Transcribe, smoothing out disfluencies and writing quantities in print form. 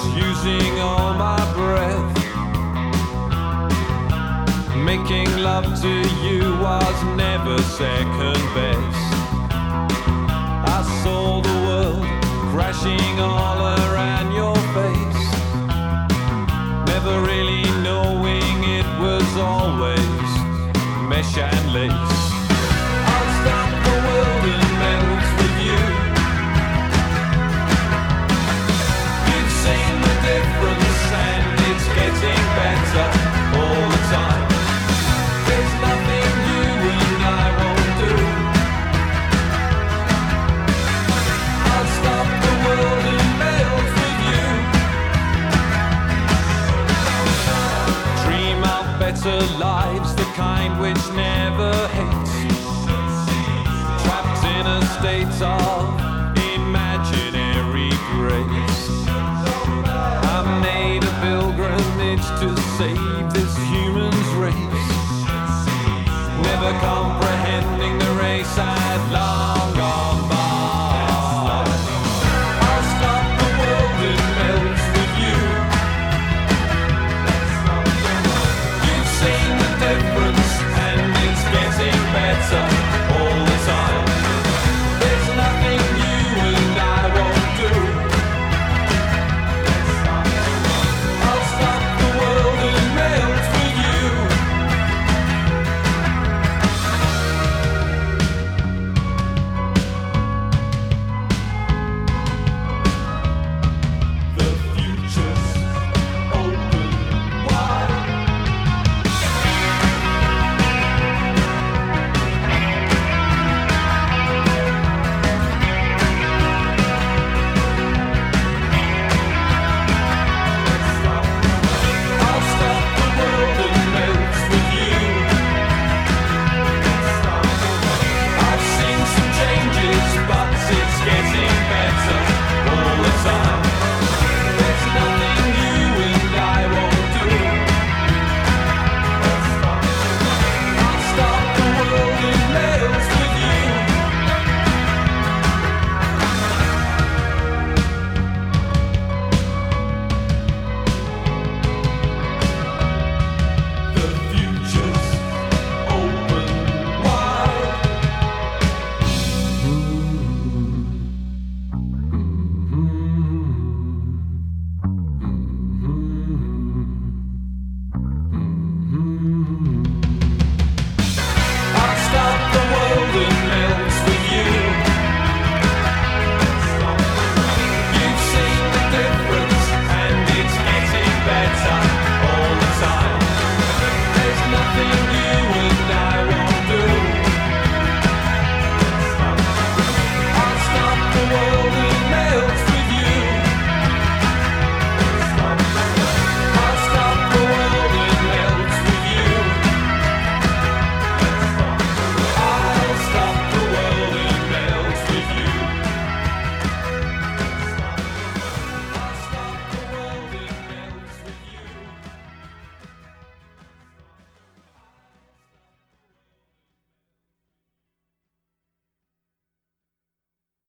using all my breath. Making love to you was never second best. I saw the world crashing all around your face, never really knowing it was always mesh and lace. I'll stop the world and melt with you. You've seen the difference and it's getting better all the time. There's nothing you and I won't do. I'll stop the world and melt with you. Dream of better lives, the kind which never hates, trapped in a state of imaginary grace. I made a pilgrimage to save